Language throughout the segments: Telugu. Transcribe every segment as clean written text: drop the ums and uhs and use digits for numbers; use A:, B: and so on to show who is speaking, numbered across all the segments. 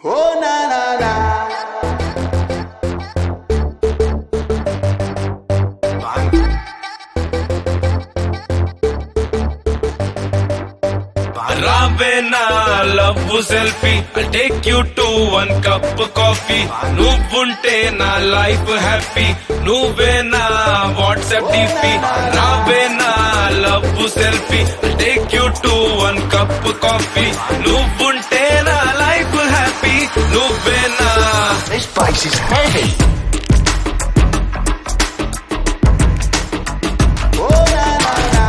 A: Oh na na na.
B: Ravena love selfie, I'll take you to one cup of coffee. Nuvunte na life happy, nuvena WhatsApp DP. Ravena love selfie, I'll take you to one cup of coffee. Nuvunte na life happy, nuvena.
A: This place is heavy. Oh na na na.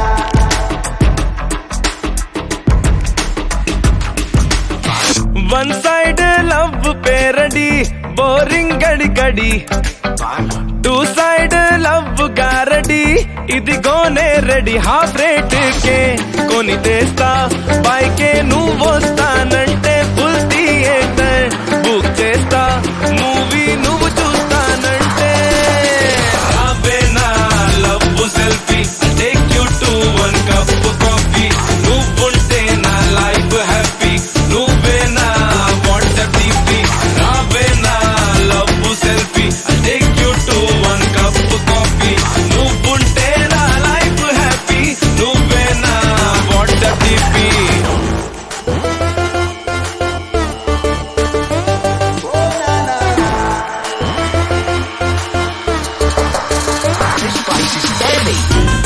B: One side love parody, boring gadi gadi. Two side love garadi, ఇదిగోనే రెడీ హాఫ్ రేట్ కే కొని తెస్తా బైకే నువ్వు వస్తానంటే ఫుల్ థియేటర్ బుక్ చేస్తా మూవీ నువ్వు చూస్తానంటే రావేనా love selfie take you to one cup coffee నువ్వుంటే నా లైఫ్ హ్యాపీ నువ్వేనా వాట్సాప్ డిపి రావేనా love selfie take you to one cup coffee నువ్వుంటే నా లైఫ్ హ్యాపీ నువ్వేనా WhatsApp DP
A: Oh na na na. This place is heavy.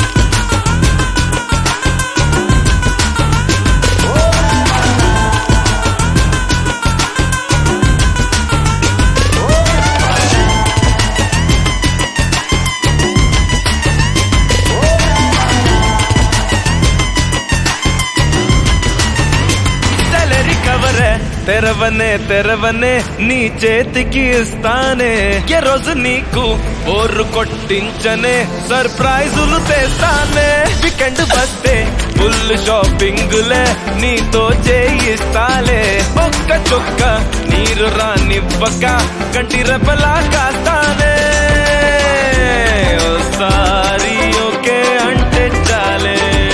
B: Salary cover తెరవనే తెరవనే నీ చేతికి ఇస్తానే ఏ రోజు నీకు బోర్రు కొట్టించనే సర్ప్రైజులు తెస్తానే వీకెండ్ వస్తే ఫుల్ షాపింగులే నీతో చేయిస్తాలే ఒక్క చొక్క నీరు రానివ్వక కంటి రెపలా కాస్తానే ఓసారి ఓకే అంటే చాలే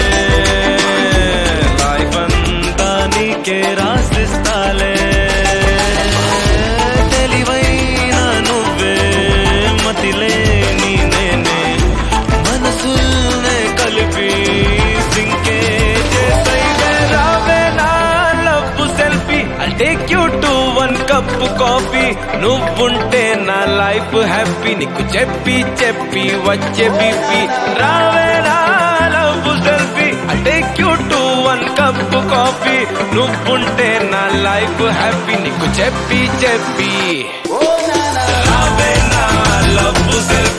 B: లైఫ్ అంతా నీకే రాసిస్తాలే తెలివైన నువ్వే మతిలేని నేనే మనసుల్నే కలిపి సింకే చేసైవే రావేనా love selfie I'll take you to one cup coffee నువ్వుంటే నా లైఫ్ హ్యాపీ నీకు చెప్పి చెప్పి వచ్చే బీపీ రావేనా love selfie I'll take you to one cup coffee నువ్వుంటే నా లైఫ్ హ్యాపీ నీకు చెప్పి చెప్పి
A: Oh na na.
B: రావేనా లవ్ సెల్ఫీ